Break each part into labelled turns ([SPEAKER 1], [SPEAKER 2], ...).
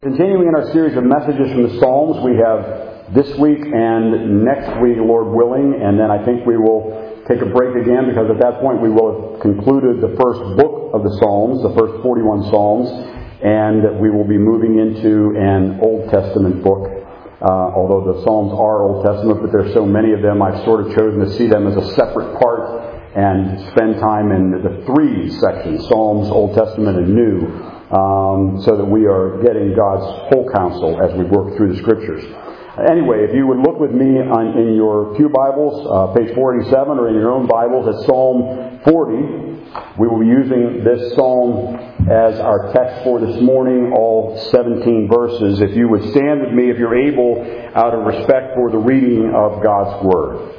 [SPEAKER 1] Continuing in our series of messages from the Psalms, we have this week and next week, Lord willing, and then I think we will take a break again because at that point we will have concluded the first book of the Psalms, the first 41 Psalms, and we will be moving into an Old Testament book. Although the Psalms are Old Testament, but there's so many of them, I've sort of chosen to see them as a separate part and spend time in the three sections, Psalms, Old Testament, and New. So that we are getting God's whole counsel as we work through the Scriptures. Anyway, if you would look with me in your pew Bibles, page 47, or in your own Bibles at Psalm 40, we will be using this psalm as our text for this morning, all 17 verses. If you would stand with me, if you're able, out of respect for the reading of God's Word.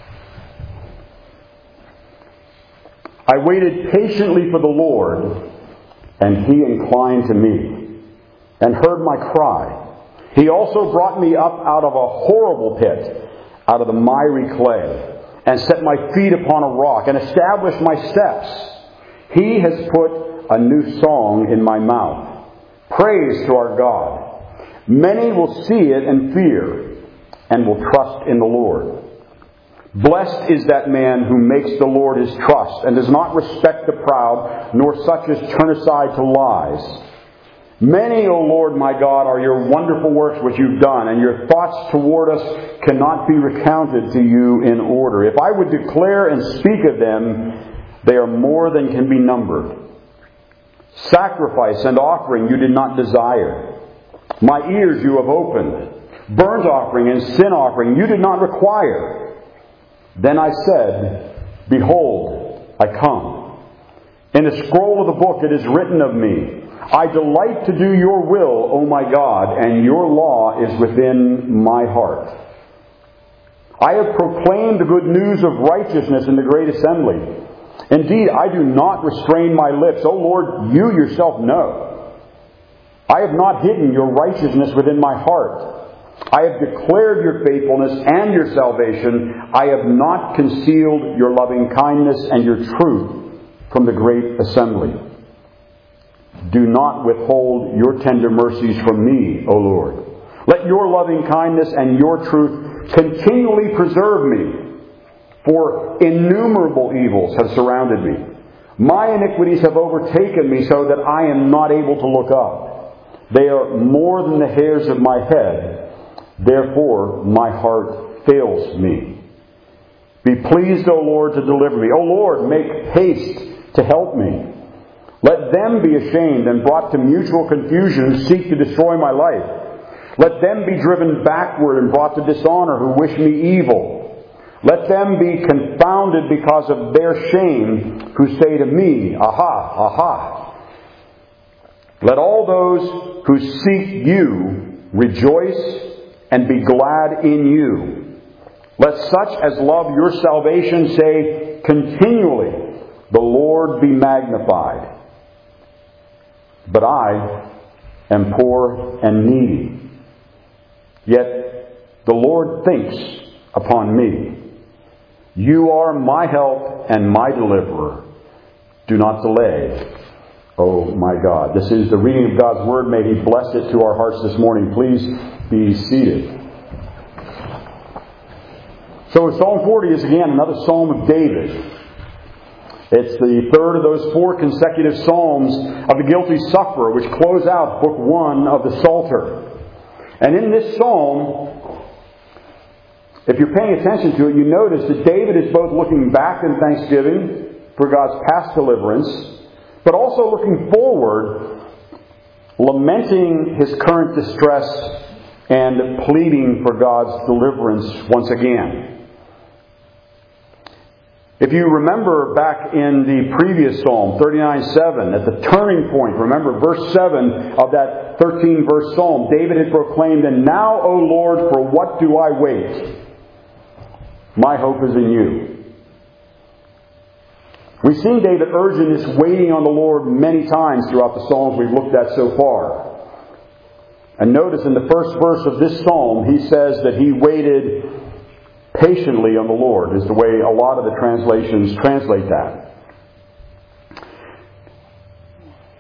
[SPEAKER 1] I waited patiently for the Lord, and He inclined to me, and heard my cry. He also brought me up out of a horrible pit, out of the miry clay, and set my feet upon a rock, and established my steps. He has put a new song in my mouth. Praise to our God. Many will see it and fear, and will trust in the Lord. Blessed is that man who makes the Lord his trust, and does not respect the proud, nor such as turn aside to lies. Many, O Lord my God, are your wonderful works which you've done, and your thoughts toward us cannot be recounted to you in order. If I would declare and speak of them, they are more than can be numbered. Sacrifice and offering you did not desire. My ears you have opened. Burnt offering and sin offering you did not require. Then I said, Behold, I come. In the scroll of the book it is written of me, I delight to do your will, O my God, and your law is within my heart. I have proclaimed the good news of righteousness in the great assembly. Indeed, I do not restrain my lips. O Lord, you yourself know. I have not hidden your righteousness within my heart. I have declared your faithfulness and your salvation. I have not concealed your loving kindness and your truth from the great assembly. Do not withhold your tender mercies from me, O Lord. Let your loving kindness and your truth continually preserve me, for innumerable evils have surrounded me. My iniquities have overtaken me so that I am not able to look up. They are more than the hairs of my head. Therefore, my heart fails me. Be pleased, O Lord, to deliver me. O Lord, make haste to help me. Let them be ashamed and brought to mutual confusion who seek to destroy my life. Let them be driven backward and brought to dishonor who wish me evil. Let them be confounded because of their shame who say to me, Aha, aha. Let all those who seek you rejoice and be glad in you. Let such as love your salvation say continually, The Lord be magnified. But I am poor and needy. Yet the Lord thinks upon me. You are my help and my deliverer. Do not delay, O my God. This is the reading of God's Word. May He bless it to our hearts this morning. Please be seated. So Psalm 40 is again another Psalm of David. It's the third of those four consecutive Psalms of the guilty sufferer, which close out Book 1 of the Psalter. And in this Psalm, if you're paying attention to it, you notice that David is both looking back in thanksgiving for God's past deliverance, but also looking forward, lamenting his current distress and pleading for God's deliverance once again. If you remember back in the previous Psalm, 39:7, at the turning point, remember verse 7 of that 13-verse Psalm, David had proclaimed, And now, O Lord, for what do I wait? My hope is in you. We've seen David urging this waiting on the Lord many times throughout the Psalms we've looked at so far. And notice in the first verse of this Psalm, he says that he waited patiently on the Lord, is the way a lot of the translations translate that.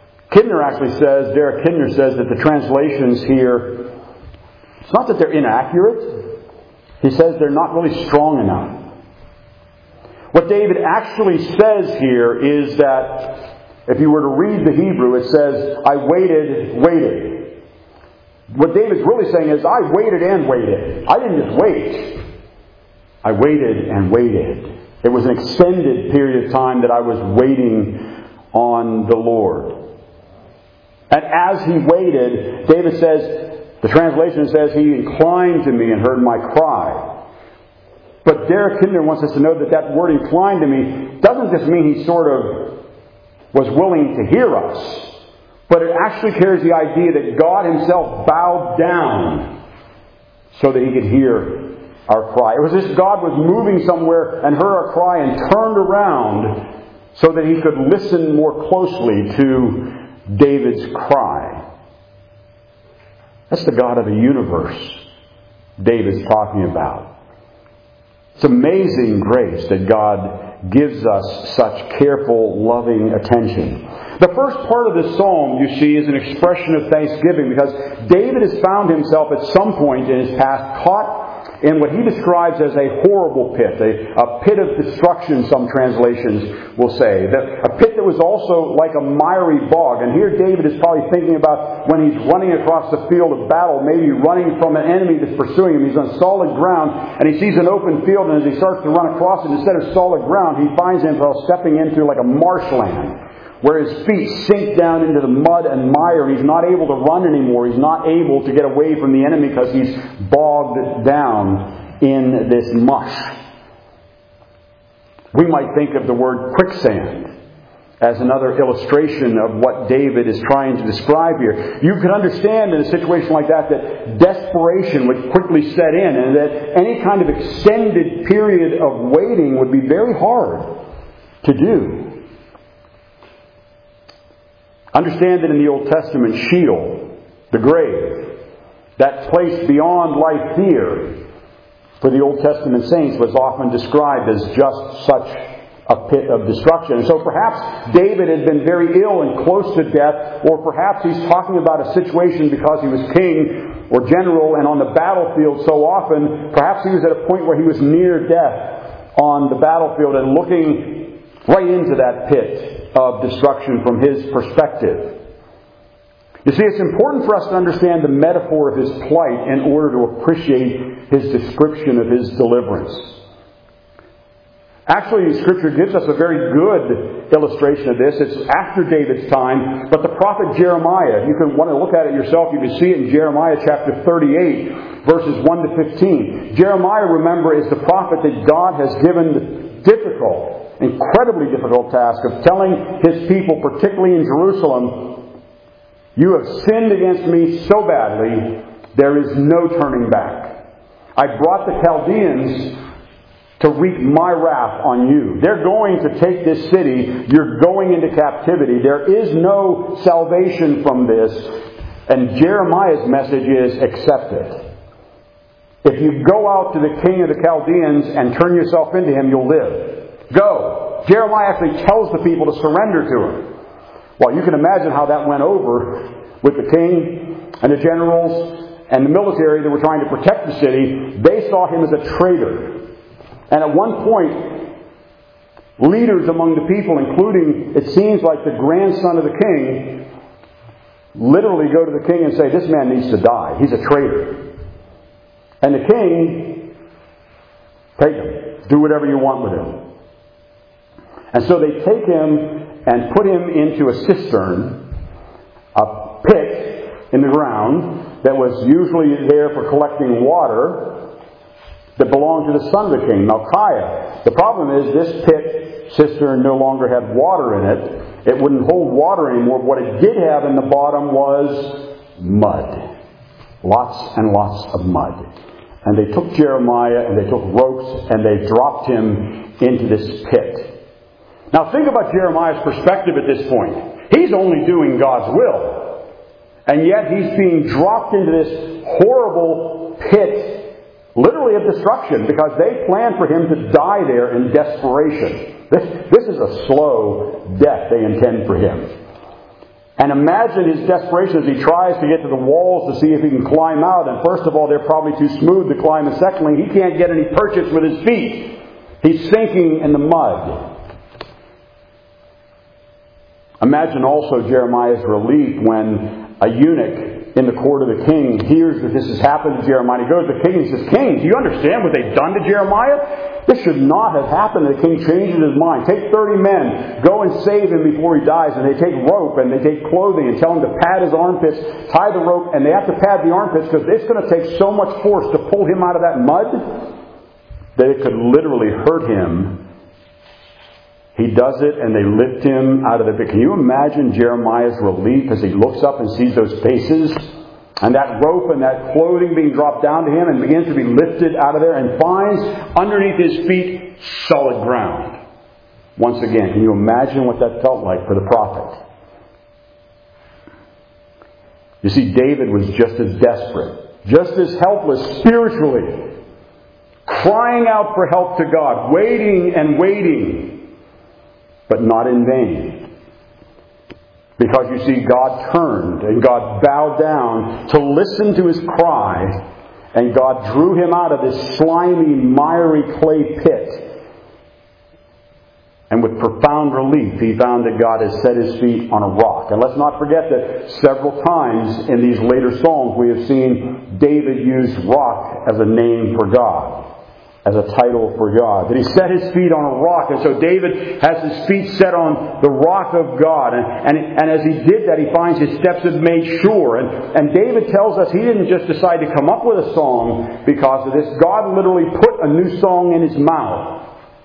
[SPEAKER 1] Kidner actually says, Derek Kidner says that the translations here, it's not that they're inaccurate. He says they're not really strong enough. What David actually says here is that if you were to read the Hebrew, it says, I waited. What David's really saying is, I waited and waited. I didn't just wait. I waited and waited. It was an extended period of time that I was waiting on the Lord. And as he waited, David says, the translation says, he inclined to me and heard my cry. But Derek Kidner wants us to know that that word inclined to me doesn't just mean he sort of was willing to hear us, but it actually carries the idea that God Himself bowed down so that He could hear our cry. It was as if God was moving somewhere and heard our cry and turned around so that He could listen more closely to David's cry. That's the God of the universe David's talking about. It's amazing grace that God gives us such careful, loving attention. The first part of this psalm, you see, is an expression of thanksgiving because David has found himself at some point in his past caught in what he describes as a horrible pit, a pit of destruction, some translations will say. A pit that was also like a miry bog. And here David is probably thinking about when he's running across the field of battle, maybe running from an enemy that's pursuing him. He's on solid ground, and he sees an open field, and as he starts to run across it, instead of solid ground, he finds himself stepping into like a marshland, where his feet sink down into the mud and mire, and he's not able to run anymore. He's not able to get away from the enemy because he's bogged down in this mush. We might think of the word quicksand as another illustration of what David is trying to describe here. You can understand in a situation like that desperation would quickly set in, and that any kind of extended period of waiting would be very hard to do. Understand that in the Old Testament, Sheol, the grave, that place beyond life here, for the Old Testament saints was often described as just such a pit of destruction. And so perhaps David had been very ill and close to death, or perhaps he's talking about a situation because he was king or general and on the battlefield so often. Perhaps he was at a point where he was near death on the battlefield and looking right into that pit of destruction from his perspective. You see, it's important for us to understand the metaphor of his plight in order to appreciate his description of his deliverance. Actually, Scripture gives us a very good illustration of this. It's after David's time, but the prophet Jeremiah, you can want to look at it yourself, you can see it in Jeremiah chapter 38, verses 1 to 15. Jeremiah, remember, is the prophet that God has given the incredibly difficult task of telling His people, particularly in Jerusalem, you have sinned against me so badly, there is no turning back. I brought the Chaldeans to wreak my wrath on you. They're going to take this city. You're going into captivity. There is no salvation from this. And Jeremiah's message is, accept it. If you go out to the king of the Chaldeans and turn yourself into him, you'll live. Go. Jeremiah actually tells the people to surrender to him. Well, you can imagine how that went over with the king and the generals and the military that were trying to protect the city. They saw him as a traitor. And at one point, leaders among the people, including, it seems like the grandson of the king, literally go to the king and say, this man needs to die. He's a traitor. And the king, take him. Do whatever you want with him. And so they take him and put him into a cistern, a pit in the ground that was usually there for collecting water that belonged to the son of the king, Malchiah. The problem is this pit cistern no longer had water in it. It wouldn't hold water anymore. What it did have in the bottom was mud. Lots and lots of mud. And they took Jeremiah and they took ropes and they dropped him into this pit. Now think about Jeremiah's perspective at this point. He's only doing God's will. And yet he's being dropped into this horrible pit, literally of destruction, because they planned for him to die there in desperation. This is a slow death they intend for him. And imagine his desperation as he tries to get to the walls to see if he can climb out. And first of all, they're probably too smooth to climb. And secondly, he can't get any purchase with his feet. He's sinking in the mud. Imagine also Jeremiah's relief when a eunuch in the court of the king hears that this has happened to Jeremiah. He goes to the king and says, "King, do you understand what they've done to Jeremiah? This should not have happened." The king changes his mind. "Take 30 men, go and save him before he dies." And they take rope and they take clothing and tell him to pad his armpits, tie the rope, and they have to pad the armpits because it's going to take so much force to pull him out of that mud that it could literally hurt him. He does it, and they lift him out of the pit. Can you imagine Jeremiah's relief as he looks up and sees those faces and that rope and that clothing being dropped down to him and begins to be lifted out of there and finds underneath his feet solid ground? Once again, can you imagine what that felt like for the prophet? You see, David was just as desperate, just as helpless spiritually, crying out for help to God, waiting and waiting. But not in vain. Because you see, God turned and God bowed down to listen to his cry, and God drew him out of this slimy, miry clay pit. And with profound relief, he found that God has set his feet on a rock. And let's not forget that several times in these later Psalms we have seen David use rock as a name for God, as a title for God. That he set his feet on a rock. And so David has his feet set on the rock of God. And as he did that, he finds his steps have made sure. And David tells us he didn't just decide to come up with a song because of this. God literally put a new song in his mouth.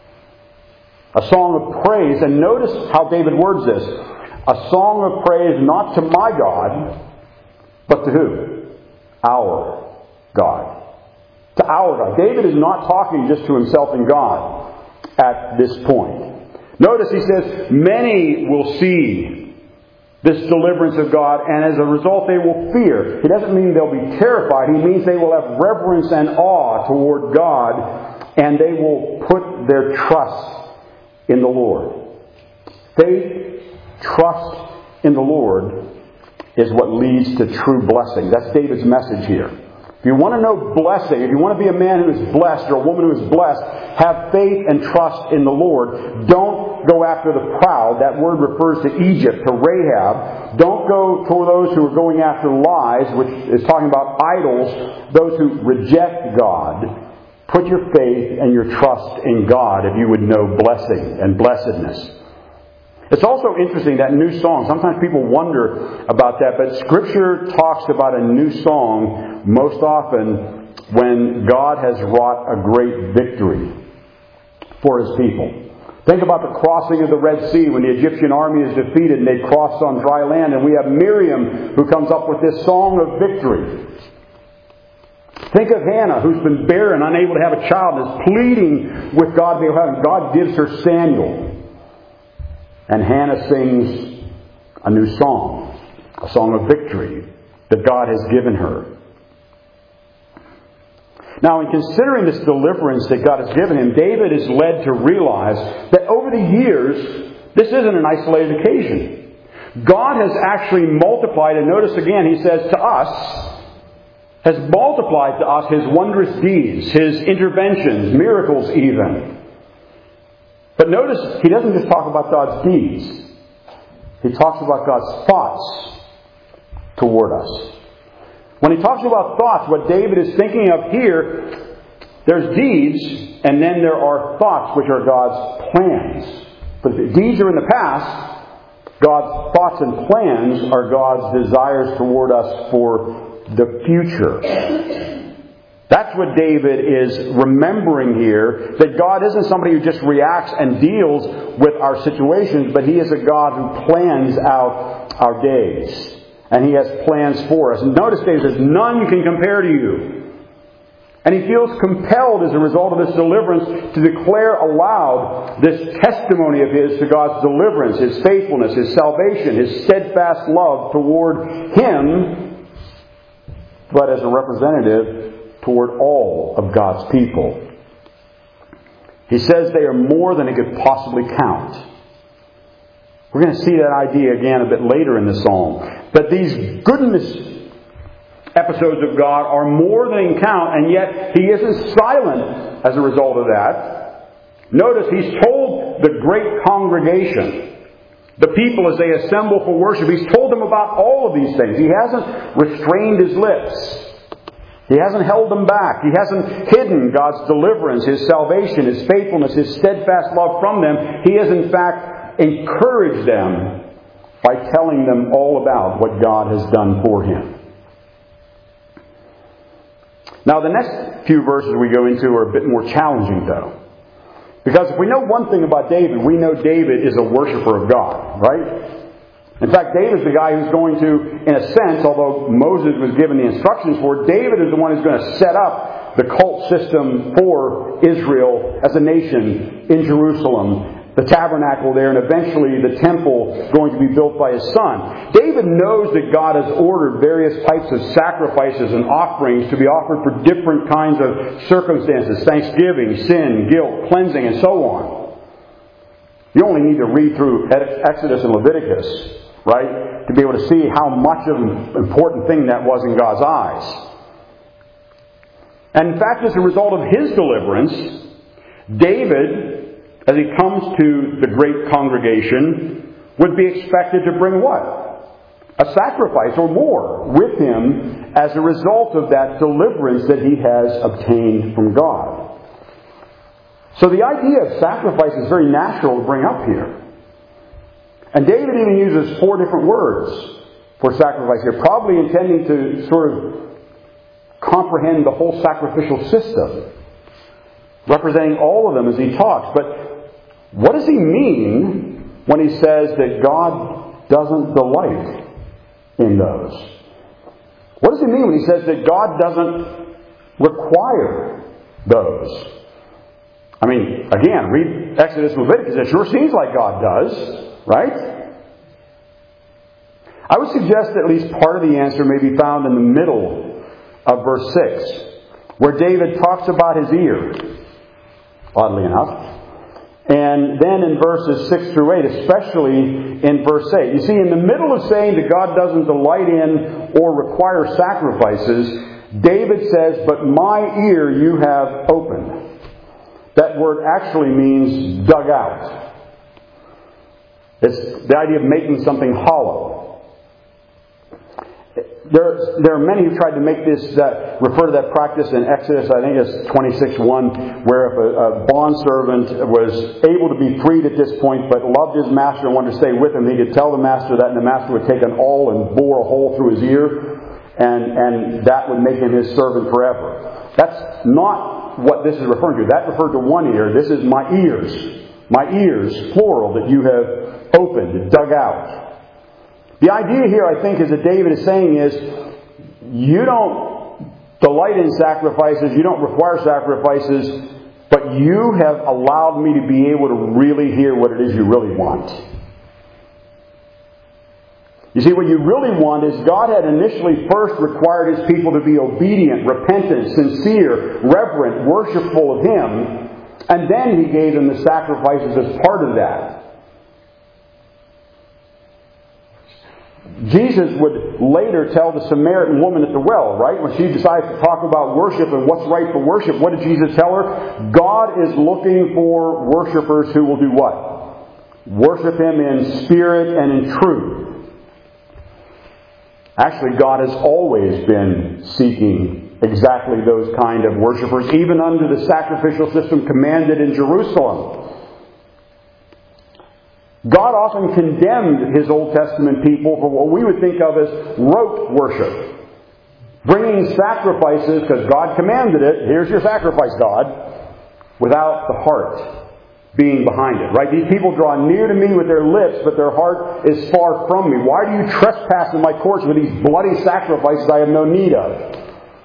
[SPEAKER 1] A song of praise. And notice how David words this. A song of praise not to my God, but to who? Our God. To our God. David is not talking just to himself and God at this point. Notice he says, many will see this deliverance of God, and as a result they will fear. He doesn't mean they'll be terrified. He means they will have reverence and awe toward God, and they will put their trust in the Lord. Faith, trust in the Lord is what leads to true blessing. That's David's message here. If you want to know blessing, if you want to be a man who is blessed or a woman who is blessed, have faith and trust in the Lord. Don't go after the proud. That word refers to Egypt, to Rahab. Don't go for those who are going after lies, which is talking about idols, those who reject God. Put your faith and your trust in God if you would know blessing and blessedness. It's also interesting, that new song. Sometimes people wonder about that, but Scripture talks about a new song most often when God has wrought a great victory for His people. Think about the crossing of the Red Sea when the Egyptian army is defeated and they cross on dry land, and we have Miriam who comes up with this song of victory. Think of Hannah, who's been barren, unable to have a child, and is pleading with God to be able to have. God gives her Samuel. And Hannah sings a new song, a song of victory that God has given her. Now, in considering this deliverance that God has given him, David is led to realize that over the years, this isn't an isolated occasion. God has actually multiplied, and notice again, he says to us, has multiplied to us His wondrous deeds, His interventions, miracles even. But notice, he doesn't just talk about God's deeds. He talks about God's thoughts toward us. When he talks about thoughts, what David is thinking of here, there's deeds, and then there are thoughts, which are God's plans. But the deeds are in the past. God's thoughts and plans are God's desires toward us for the future. That's what David is remembering here, that God isn't somebody who just reacts and deals with our situations, but He is a God who plans out our days. And He has plans for us. And notice David says, none can compare to you. And he feels compelled as a result of this deliverance to declare aloud this testimony of his to God's deliverance, His faithfulness, His salvation, His steadfast love toward him, but as a representative toward all of God's people. He says they are more than he could possibly count. We're going to see that idea again a bit later in the psalm. That these goodness episodes of God are more than he can count, and yet he isn't silent as a result of that. Notice he's told the great congregation, the people as they assemble for worship, he's told them about all of these things. He hasn't restrained his lips. He hasn't held them back. He hasn't hidden God's deliverance, His salvation, His faithfulness, His steadfast love from them. He has in fact encouraged them by telling them all about what God has done for him. Now the next few verses we go into are a bit more challenging though. Because if we know one thing about David, we know David is a worshiper of God, right? In fact, David's the guy who's going to, in a sense, although Moses was given the instructions for it, David is the one who's going to set up the cult system for Israel as a nation in Jerusalem, the tabernacle there, and eventually the temple going to be built by his son. David knows that God has ordered various types of sacrifices and offerings to be offered for different kinds of circumstances, thanksgiving, sin, guilt, cleansing, and so on. You only need to read through Exodus and Leviticus, right, to be able to see how much of an important thing that was in God's eyes. And in fact, as a result of his deliverance, David, as he comes to the great congregation, would be expected to bring what? A sacrifice or more with him as a result of that deliverance that he has obtained from God. So the idea of sacrifice is very natural to bring up here. And David even uses 4 different words for sacrifice here, probably intending to sort of comprehend the whole sacrificial system, representing all of them as he talks. But what does he mean when he says that God doesn't delight in those? What does he mean when he says that God doesn't require those? I mean, again, read Exodus and Leviticus. It sure seems like God does, right? I would suggest that at least part of the answer may be found in the middle of verse 6, where David talks about his ear, oddly enough. And then in verses 6 through 8, especially in verse 8. You see, in the middle of saying that God doesn't delight in or require sacrifices, David says, "But my ear you have opened." That word actually means dug out. It's the idea of making something hollow. There are many who tried to make this, refer to that practice in Exodus, I think it's 26:1, where if a bondservant was able to be freed at this point, but loved his master and wanted to stay with him, he could tell the master that, and the master would take an awl and bore a hole through his ear, and that would make him his servant forever. That's not what this is referring to. That referred to one ear. This is my ears, plural, that you have opened, dug out. The idea here, I think, is that David is saying is, you don't delight in sacrifices, you don't require sacrifices, but you have allowed me to be able to really hear what it is you really want. You see, what you really want is God had initially first required His people to be obedient, repentant, sincere, reverent, worshipful of Him, and then He gave them the sacrifices as part of that. Jesus would later tell the Samaritan woman at the well, right? When she decides to talk about worship and what's right for worship, what did Jesus tell her? God is looking for worshipers who will do what? Worship Him in spirit and in truth. Actually, God has always been seeking exactly those kind of worshipers, even under the sacrificial system commanded in Jerusalem. God often condemned His Old Testament people for what we would think of as rote worship. Bringing sacrifices, because God commanded it, here's your sacrifice, God, without the heart being behind it. Right? These people draw near to me with their lips, but their heart is far from me. Why do you trespass in my courts with these bloody sacrifices I have no need of?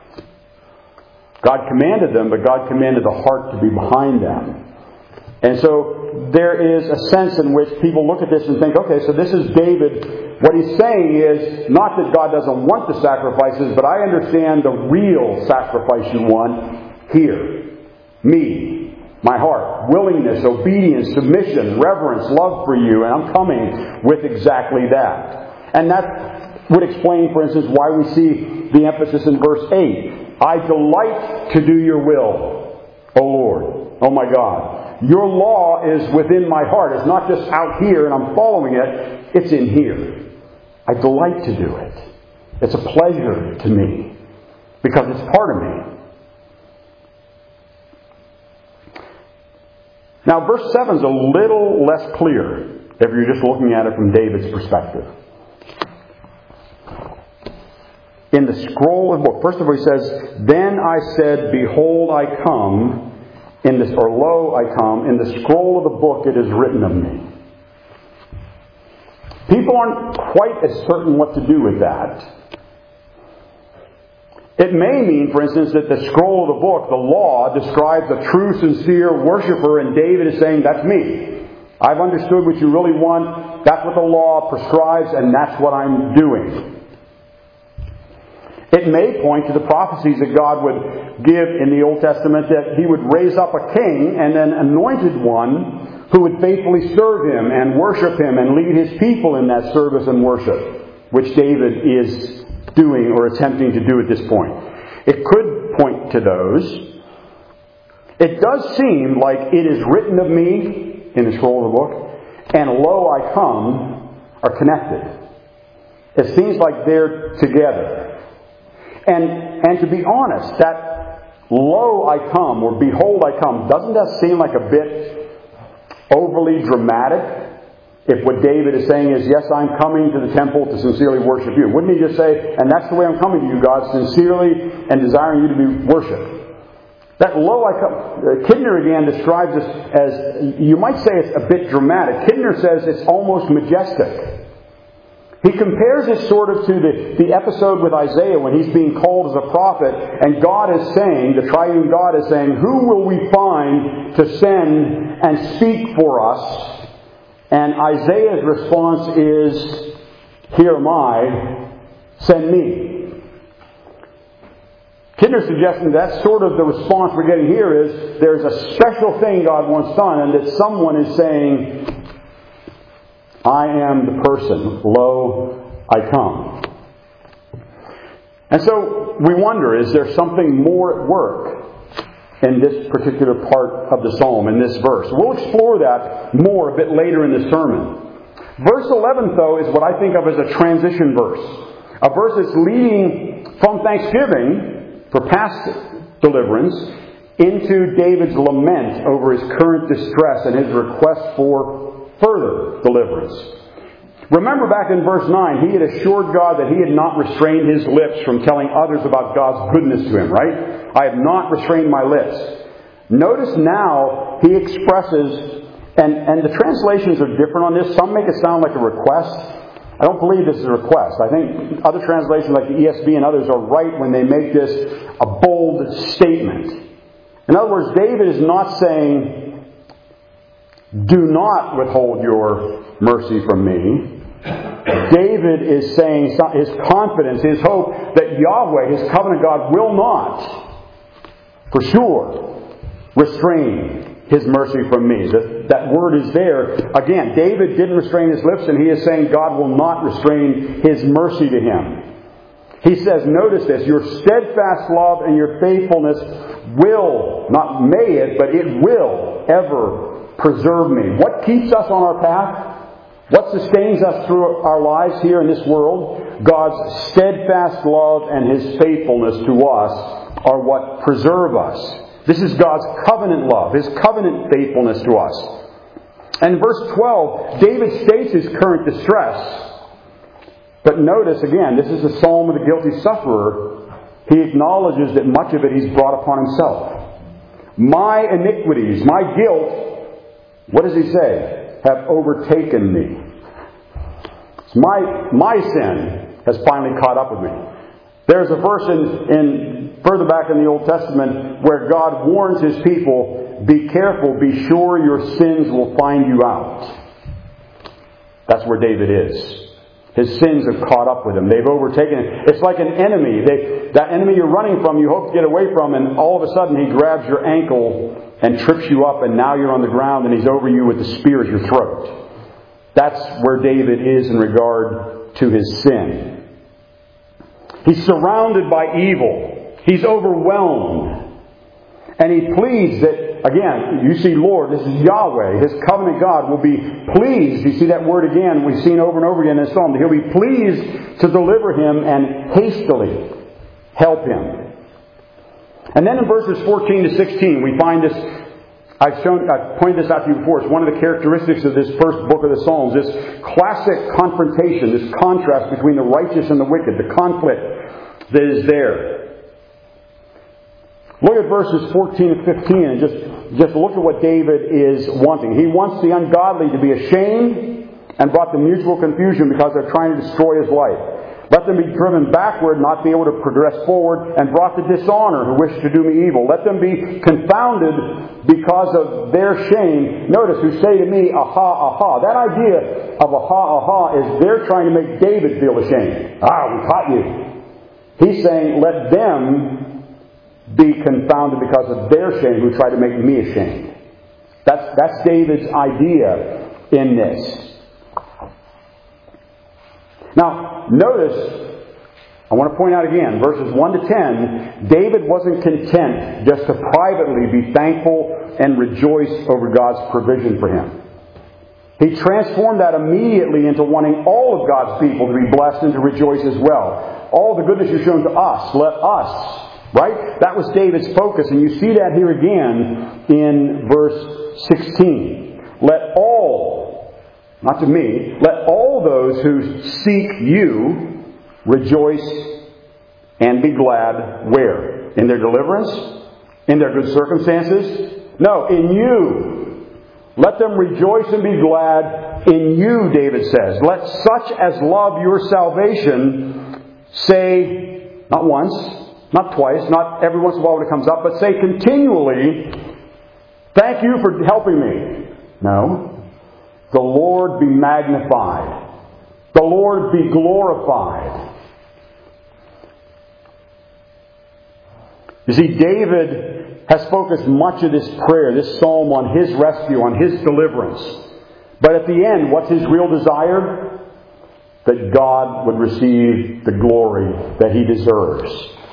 [SPEAKER 1] God commanded them, but God commanded the heart to be behind them. And so there is a sense in which people look at this and think, okay, so this is David. What he's saying is not that God doesn't want the sacrifices, but I understand the real sacrifice you want here. Me. My heart. Willingness, obedience, submission, reverence, love for you. And I'm coming with exactly that. And that would explain, for instance, why we see the emphasis in verse 8. I delight to do your will, O Lord. Oh my God. Your law is within my heart. It's not just out here and I'm following it. It's in here. I delight to do it. It's a pleasure to me because it's part of me. Now, verse 7 is a little less clear if you're just looking at it from David's perspective. In the scroll of the book, first of all, he says, Then I said, Behold, I come, lo, I come, in the scroll of the book it is written of me. People aren't quite as certain what to do with that. It may mean, for instance, that the scroll of the book, the law, describes a true, sincere worshiper, and David is saying, that's me. I've understood what you really want. That's what the law prescribes, and that's what I'm doing. It may point to the prophecies that God would give in the Old Testament that He would raise up a king and an anointed one who would faithfully serve Him and worship Him and lead His people in that service and worship, which David is doing or attempting to do at this point. It could point to those. It does seem like it is written of me in the scroll of the book, and lo, I come are connected. It seems like they're together. And to be honest, that lo, I come or behold, I come, doesn't that seem like a bit overly dramatic? If what David is saying is, yes, I'm coming to the temple to sincerely worship you. Wouldn't he just say, and that's the way I'm coming to you, God, sincerely and desiring you to be worshipped? That lo, I come. Kidner again describes this as, you might say it's a bit dramatic. Kidner says it's almost majestic. He compares it sort of to the episode with Isaiah when he's being called as a prophet, and God is saying, the triune God is saying, who will we find to send and speak for us? And Isaiah's response is, here am I, send me. Kidner's suggesting that's sort of the response we're getting here is, there's a special thing God wants done, and that someone is saying, I am the person, lo, I come. And so we wonder, is there something more at work in this particular part of the psalm, in this verse? We'll explore that more a bit later in the sermon. Verse 11, though, is what I think of as a transition verse. A verse that's leading from thanksgiving for past deliverance into David's lament over his current distress and his request for further deliverance. Remember back in verse 9, he had assured God that he had not restrained his lips from telling others about God's goodness to him, right? I have not restrained my lips. Notice now he expresses, and the translations are different on this. Some make it sound like a request. I don't believe this is a request. I think other translations like the ESV and others are right when they make this a bold statement. In other words, David is not saying, do not withhold your mercy from me. David is saying his confidence, his hope that Yahweh, his covenant God, will not, for sure, restrain His mercy from me. That word is there. Again, David didn't restrain his lips, and he is saying God will not restrain His mercy to him. He says, notice this, your steadfast love and your faithfulness will, not may it, but it will ever preserve me. What keeps us on our path? What sustains us through our lives here in this world? God's steadfast love and His faithfulness to us are what preserve us. This is God's covenant love, His covenant faithfulness to us. And in verse 12, David states his current distress. But notice again, this is the psalm of the guilty sufferer. He acknowledges that much of it he's brought upon himself. My iniquities, my guilt, what does he say? Have overtaken me. My sin has finally caught up with me. There's a verse in further back in the Old Testament where God warns His people, be careful, be sure your sins will find you out. That's where David is. His sins have caught up with him. They've overtaken him. It's like an enemy. That enemy you're running from, you hope to get away from, and all of a sudden he grabs your ankle and trips you up, and now you're on the ground and he's over you with the spear at your throat. That's where David is in regard to his sin. He's surrounded by evil. He's overwhelmed. And he pleads that, again, you see Lord, this is Yahweh, His covenant God, will be pleased. You see that word again, we've seen over and over again in this psalm. He'll be pleased to deliver him and hastily help him. And then in verses 14 to 16, we find this. I've pointed this out to you before. It's one of the characteristics of this first book of the Psalms. This classic confrontation, this contrast between the righteous and the wicked, the conflict that is there. Look at verses 14 and 15 and just look at what David is wanting. He wants the ungodly to be ashamed and brought to mutual confusion because they're trying to destroy his life. Let them be driven backward, not be able to progress forward, and brought to dishonor who wish to do me evil. Let them be confounded because of their shame. Notice, who say to me, aha, aha. That idea of aha, aha is they're trying to make David feel ashamed. We caught you. He's saying, let them be confounded because of their shame who try to make me ashamed. That's David's idea in this. Now, notice, I want to point out again, verses 1 to 10, David wasn't content just to privately be thankful and rejoice over God's provision for him. He transformed that immediately into wanting all of God's people to be blessed and to rejoice as well. All the goodness you've shown to us, let us, right? That was David's focus, and you see that here again in verse 16. Let all, not to me, let all those who seek you rejoice and be glad. Where? In their deliverance? In their good circumstances? No, in you. Let them rejoice and be glad in you, David says. Let such as love your salvation say, not once, not twice, not every once in a while when it comes up, but say continually, thank you for helping me. No. The Lord be magnified. The Lord be glorified. You see, David has focused much of this prayer, this psalm, on his rescue, on his deliverance. But at the end, what's his real desire? That God would receive the glory that He deserves.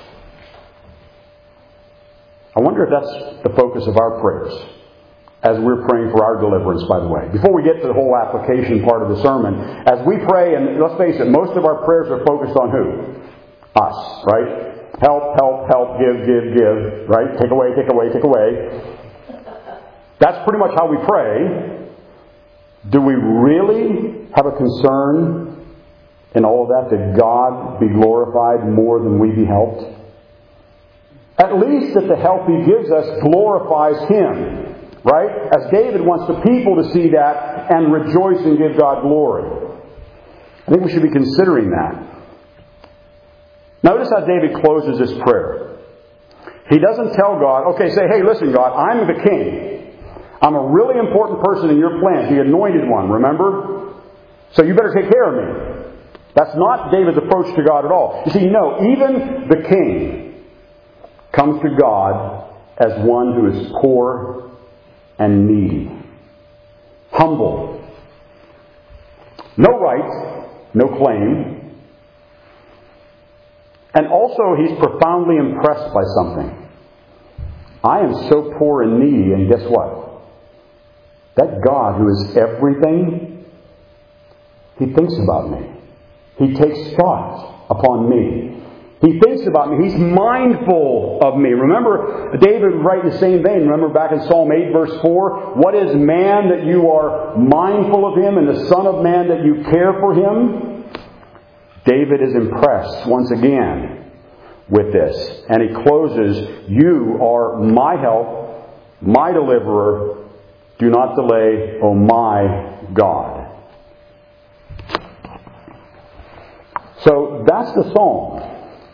[SPEAKER 1] I wonder if that's the focus of our prayers as we're praying for our deliverance, by the way. Before we get to the whole application part of the sermon, as we pray, and let's face it, most of our prayers are focused on who? Us, right? Help, help, help, give, give, give, right? Take away, take away, take away. That's pretty much how we pray. Do we really have a concern in all of that God be glorified more than we be helped? At least that the help He gives us glorifies Him. Right? As David wants the people to see that and rejoice and give God glory. I think we should be considering that. Notice how David closes his prayer. He doesn't tell God, okay, say, hey, listen, God, I'm the king. I'm a really important person in your plan, the anointed one, remember? So you better take care of me. That's not David's approach to God at all. You see, no, even the king comes to God as one who is poor and needy. Humble. No right, no claim. And also he's profoundly impressed by something. I am so poor and needy, and guess what? That God who is everything, He thinks about me. He takes thought upon me. He thinks about me. He's mindful of me. Remember, David would write in the same vein. Remember back in Psalm 8 verse 4, what is man that you are mindful of him, and the son of man that you care for him? David is impressed once again with this. And he closes, you are my help, my deliverer. Do not delay, O my God. So that's the psalm.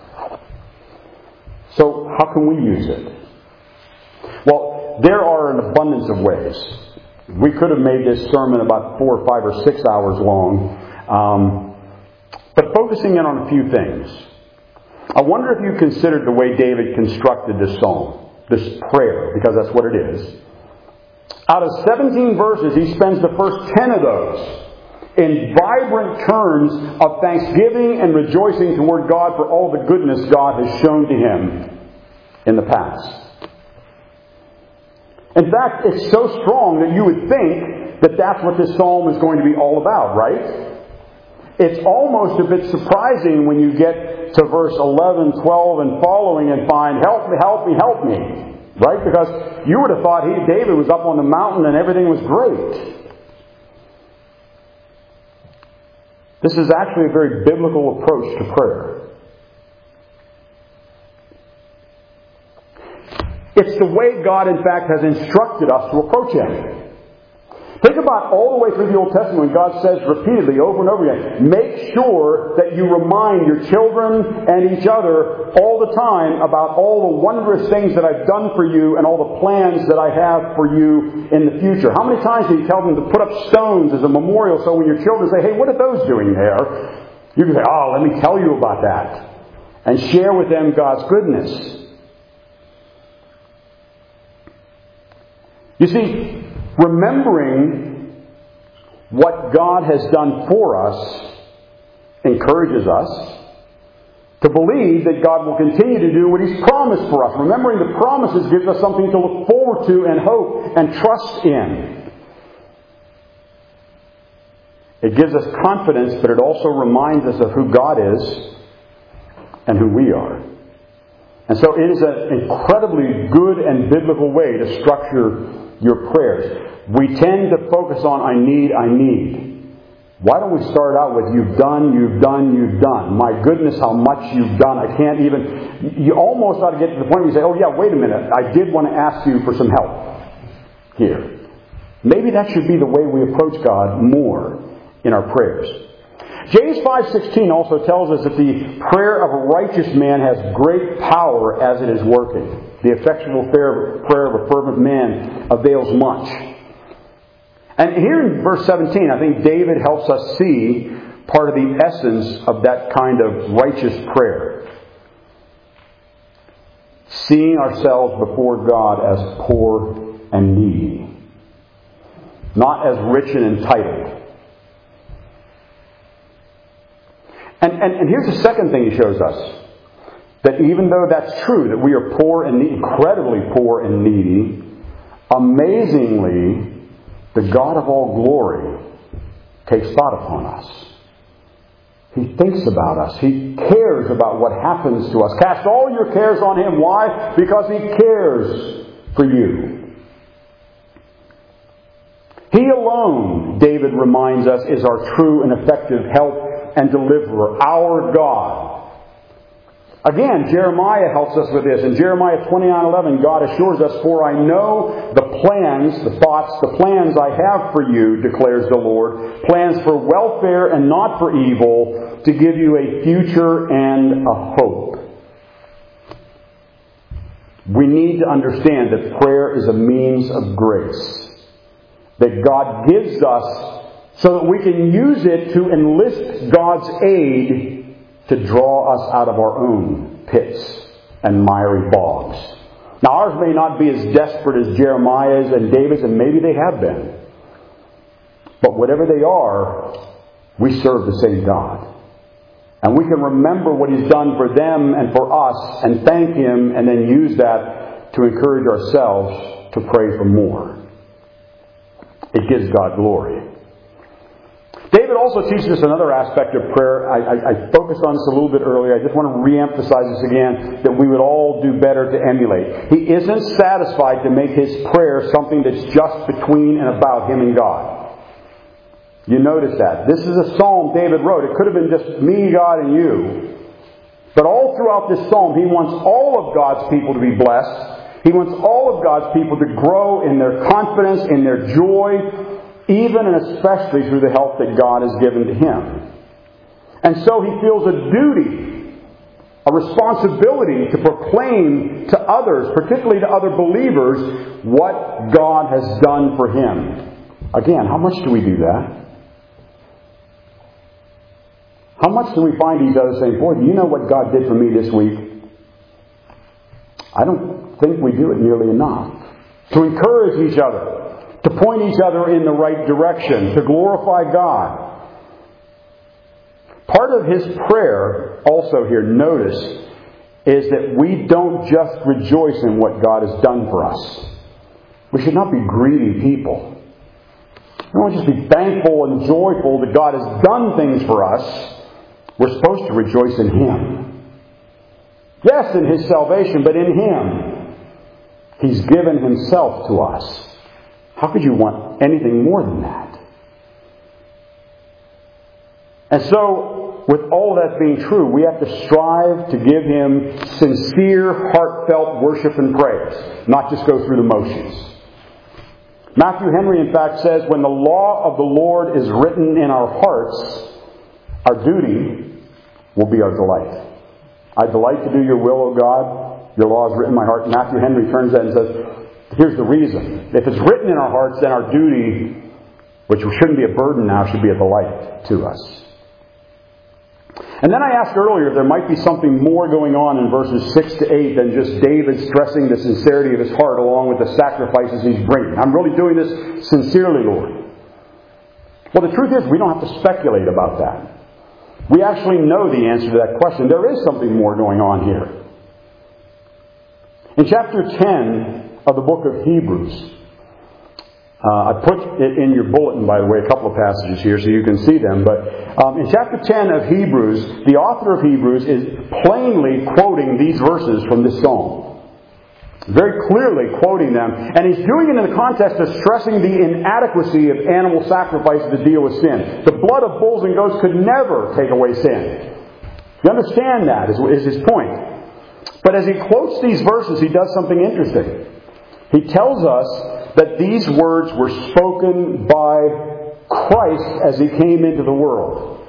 [SPEAKER 1] So how can we use it? Well, there are an abundance of ways. We could have made this sermon about 4 or 5 or 6 hours long. But focusing in on a few things. I wonder if you considered the way David constructed this psalm. this prayer, because that's what it is. Out of 17 verses, he spends the first 10 of those in vibrant terms of thanksgiving and rejoicing toward God for all the goodness God has shown to him in the past. In fact, it's so strong that you would think that that's what this psalm is going to be all about, right? It's almost a bit surprising when you get to verse 11, 12, and following and find, help me, help me, help me. Right? Because you would have thought David was up on the mountain and everything was great. This is actually a very biblical approach to prayer. It's the way God, in fact, has instructed us to approach Him. Think about all the way through the Old Testament when God says repeatedly, over and over again, make sure that you remind your children and each other all the time about all the wondrous things that I've done for you and all the plans that I have for you in the future. How many times do you tell them to put up stones as a memorial so when your children say, hey, what are those doing there? You can say, oh, let me tell you about that. And share with them God's goodness. You see, remembering what God has done for us encourages us to believe that God will continue to do what He's promised for us. Remembering the promises gives us something to look forward to and hope and trust in. It gives us confidence, but it also reminds us of who God is and who we are. And so it is an incredibly good and biblical way to structure your prayers. We tend to focus on I need. Why don't we start out with you've done. My goodness, how much you've done. I can't even... You almost ought to get to the point where you say, oh yeah, wait a minute. I did want to ask you for some help here. Maybe that should be the way we approach God more in our prayers. James 5:16 also tells us that the prayer of a righteous man has great power as it is working. The effectual prayer of a fervent man avails much. And here in verse 17, I think David helps us see part of the essence of that kind of righteous prayer. Seeing ourselves before God as poor and needy. Not as rich and entitled. And here's the second thing he shows us. That even though that's true, that we are poor and needy, incredibly poor and needy, amazingly, the God of all glory takes thought upon us. He thinks about us. He cares about what happens to us. Cast all your cares on Him. Why? Because He cares for you. He alone, David reminds us, is our true and effective help and deliverer, our God. Again, Jeremiah helps us with this. In Jeremiah 29:11, God assures us, for I know the plans I have for you, declares the Lord, plans for welfare and not for evil, to give you a future and a hope. We need to understand that prayer is a means of grace that God gives us so that we can use it to enlist God's aid to draw us out of our own pits and miry bogs. Now ours may not be as desperate as Jeremiah's and David's, and maybe they have been. But whatever they are, we serve the same God. And we can remember what He's done for them and for us and thank Him and then use that to encourage ourselves to pray for more. It gives God glory. David also teaches us another aspect of prayer. I focused on this a little bit earlier. I just want to re-emphasize this again, that we would all do better to emulate. He isn't satisfied to make his prayer something that's just between and about him and God. You notice that. This is a psalm David wrote. It could have been just me, God, and you. But all throughout this psalm, he wants all of God's people to be blessed. He wants all of God's people to grow in their confidence, in their joy, even and especially through the help that God has given to him. And so he feels a duty, a responsibility to proclaim to others, particularly to other believers, what God has done for him. Again, how much do we do that? How much do we find each other saying, boy, do you know what God did for me this week? I don't think we do it nearly enough. To encourage each other, to point each other in the right direction, to glorify God. Part of his prayer, also here, notice, is that we don't just rejoice in what God has done for us. We should not be greedy people. We don't just be thankful and joyful that God has done things for us. We're supposed to rejoice in Him. Yes, in His salvation, but in Him. He's given Himself to us. How could you want anything more than that? And so, with all that being true, we have to strive to give Him sincere, heartfelt worship and praise, not just go through the motions. Matthew Henry, in fact, says, when the law of the Lord is written in our hearts, our duty will be our delight. I delight to do your will, O God. Your law is written in my heart. Matthew Henry turns that and says, here's the reason. If it's written in our hearts, then our duty, which shouldn't be a burden now, should be a delight to us. And then I asked earlier if there might be something more going on in verses 6 to 8 than just David stressing the sincerity of his heart along with the sacrifices he's bringing. I'm really doing this sincerely, Lord. Well, the truth is we don't have to speculate about that. We actually know the answer to that question. There is something more going on here. In chapter 10 of the book of Hebrews, I put it in your bulletin, by the way, a couple of passages here so you can see them. But in chapter 10 of Hebrews, the author of Hebrews is plainly quoting these verses from this psalm. Very clearly quoting them. And he's doing it in the context of stressing the inadequacy of animal sacrifices to deal with sin. The blood of bulls and goats could never take away sin. You understand that, is his point. But as he quotes these verses, he does something interesting. He tells us that these words were spoken by Christ as He came into the world.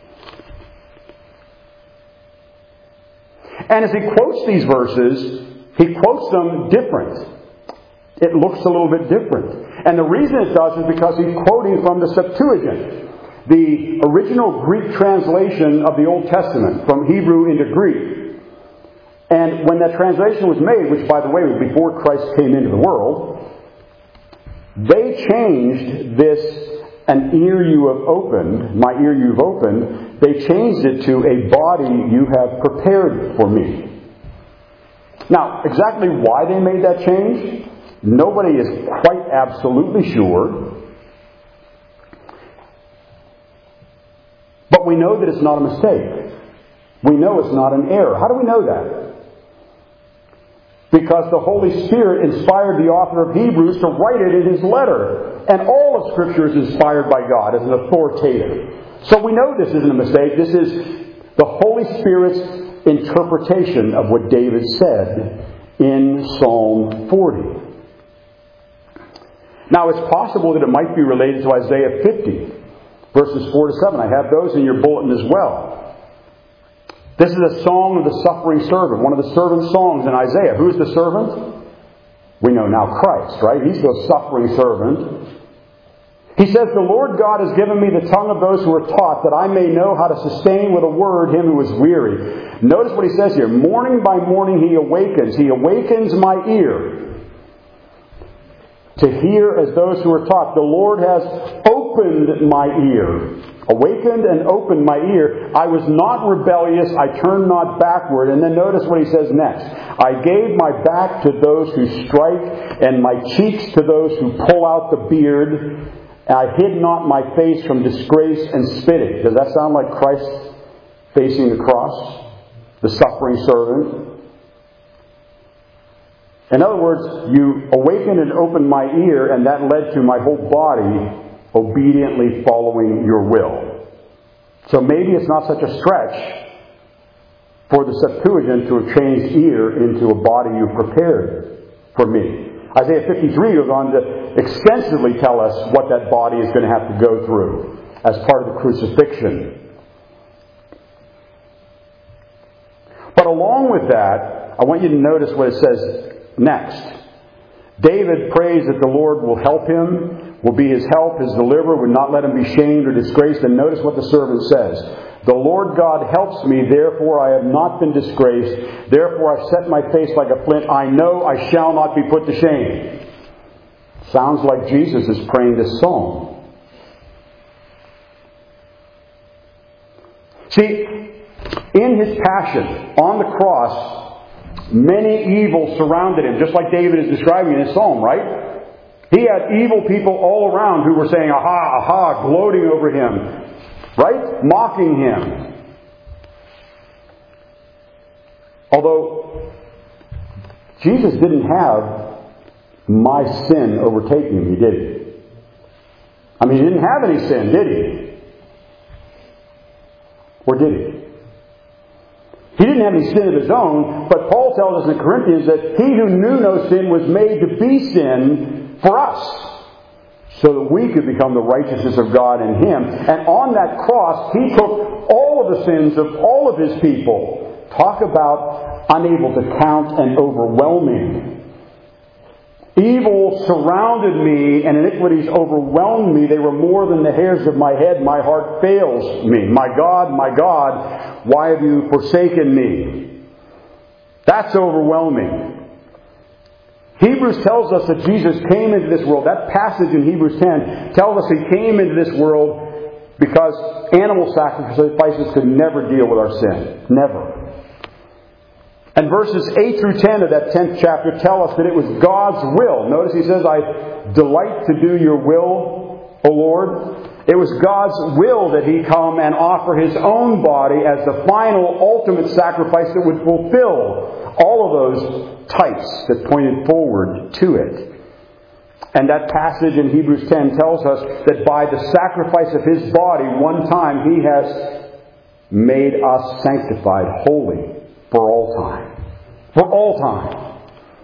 [SPEAKER 1] And as he quotes these verses, he quotes them different. It looks a little bit different. And the reason it does is because he's quoting from the Septuagint, the original Greek translation of the Old Testament, from Hebrew into Greek. And when that translation was made, which by the way was before Christ came into the world, they changed this, an ear you have opened, my ear you've opened, they changed it to a body you have prepared for me. Now, exactly why they made that change, nobody is quite absolutely sure. But we know that it's not a mistake. We know it's not an error. How do we know that? Because the Holy Spirit inspired the author of Hebrews to write it in his letter. And all of Scripture is inspired by God as an authoritative. So we know this isn't a mistake. This is the Holy Spirit's interpretation of what David said in Psalm 40. Now it's possible that it might be related to Isaiah 50, verses 4 to 7. I have those in your bulletin as well. This is a song of the suffering servant, one of the servant songs in Isaiah. Who's the servant? We know now Christ, right? He's the suffering servant. He says, the Lord God has given me the tongue of those who are taught, that I may know how to sustain with a word him who is weary. Notice what he says here. Morning by morning he awakens. He awakens my ear to hear as those who are taught. The Lord has opened my ear. Awakened and opened my ear. I was not rebellious. I turned not backward. And then notice what he says next. I gave my back to those who strike, and my cheeks to those who pull out the beard. I hid not my face from disgrace and spitting. Does that sound like Christ facing the cross? The suffering servant? In other words, you awakened and opened my ear, and that led to my whole body obediently following your will. So maybe it's not such a stretch for the Septuagint to have changed ear into a body you prepared for me. Isaiah 53 goes on to extensively tell us what that body is going to have to go through as part of the crucifixion. But along with that, I want you to notice what it says next. David prays that the Lord will help him, will be his help, his deliverer, would not let him be shamed or disgraced. And notice what the servant says. The Lord God helps me, therefore I have not been disgraced. Therefore I set my face like a flint. I know I shall not be put to shame. Sounds like Jesus is praying this psalm. See, in his passion on the cross, many evils surrounded him, just like David is describing in his psalm, right? He had evil people all around who were saying, aha, aha, gloating over him, right? Mocking him. Although Jesus didn't have my sin overtaking him, did he? I mean, he didn't have any sin, did he? Or did he? He didn't have any sin of his own, but Paul tells us in Corinthians that he who knew no sin was made to be sin for us, so that we could become the righteousness of God in him. And on that cross, he took all of the sins of all of his people. Talk about unable to count and overwhelming. Evil surrounded me and iniquities overwhelmed me. They were more than the hairs of my head. My heart fails me. My God, why have you forsaken me? That's overwhelming. Hebrews tells us that Jesus came into this world. That passage in Hebrews 10 tells us he came into this world because animal sacrifices could never deal with our sin. Never. And verses 8 through 10 of that 10th chapter tell us that it was God's will. Notice he says, I delight to do your will, O Lord. It was God's will that he come and offer his own body as the final, ultimate sacrifice that would fulfill all of those types that pointed forward to it. And that passage in Hebrews 10 tells us that by the sacrifice of his body one time, he has made us sanctified, holy, for all time. For all time.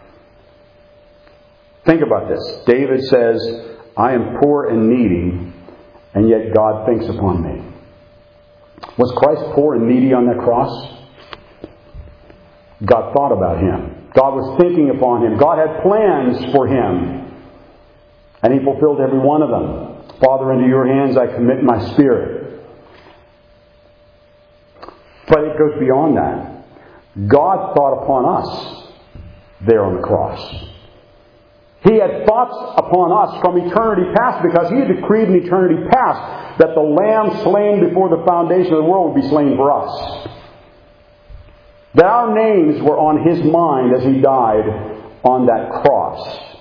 [SPEAKER 1] Think about this. David says, I am poor and needy, and yet God thinks upon me. Was Christ poor and needy on that cross? God thought about him. God was thinking upon him. God had plans for him. And he fulfilled every one of them. Father, into your hands I commit my spirit. But it goes beyond that. God thought upon us there on the cross. He had thoughts upon us from eternity past because he had decreed in eternity past that the Lamb slain before the foundation of the world would be slain for us. That our names were on his mind as he died on that cross.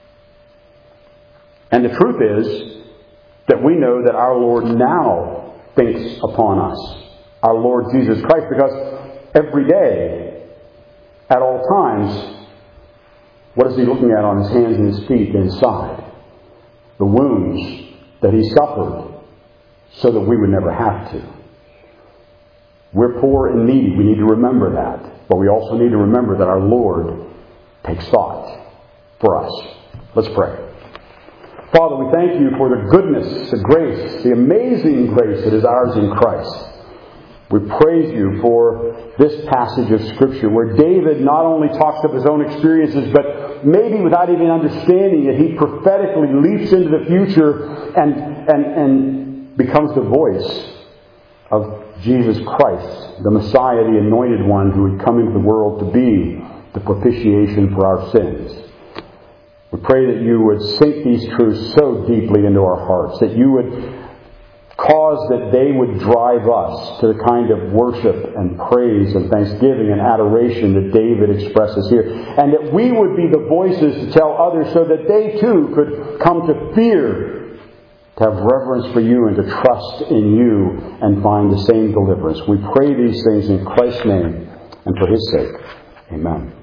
[SPEAKER 1] And the truth is that we know that our Lord now thinks upon us. Our Lord Jesus Christ, because every day, at all times, what is he looking at on his hands and his feet and his side? The wounds that he suffered so that we would never have to. We're poor and needy. We need to remember that. But we also need to remember that our Lord takes thought for us. Let's pray. Father, we thank you for the goodness, the grace, the amazing grace that is ours in Christ. We praise you for this passage of Scripture where David not only talks of his own experiences, but maybe without even understanding it, he prophetically leaps into the future and becomes the voice of Jesus Christ, the Messiah, the Anointed One who would come into the world to be the propitiation for our sins. We pray that you would sink these truths so deeply into our hearts, that you would cause that they would drive us to the kind of worship and praise and thanksgiving and adoration that David expresses here. And that we would be the voices to tell others so that they too could come to fear, to have reverence for you and to trust in you and find the same deliverance. We pray these things in Christ's name and for his sake. Amen.